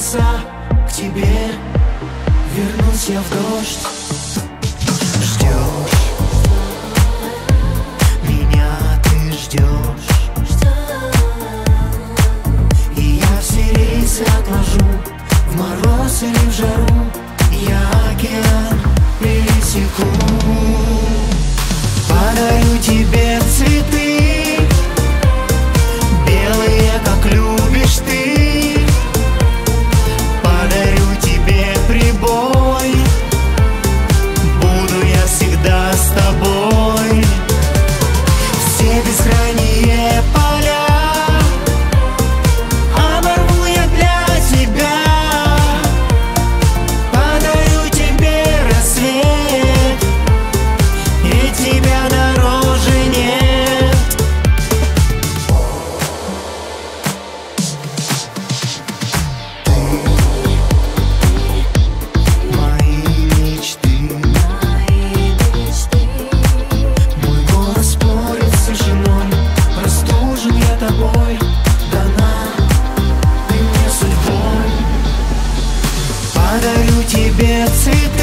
роса к тебе, вернусь я в дождь. Ждешь меня, ты ждешь, и я все рейсы отложу, в мороз или в жару я океан пересеку. Подарю тебе цветы, белые, как любишь ты. Подарю тебе прибой, буду я всегда с тобой. Все бескрайние поля оборву я для тебя. Подарю тебе рассвет, и тебя дороже нет. Ты мои мечты, мой голос спорит с тишиной. Простужен я тобой, дана ты мне судьбой. Подарю тебе цветы,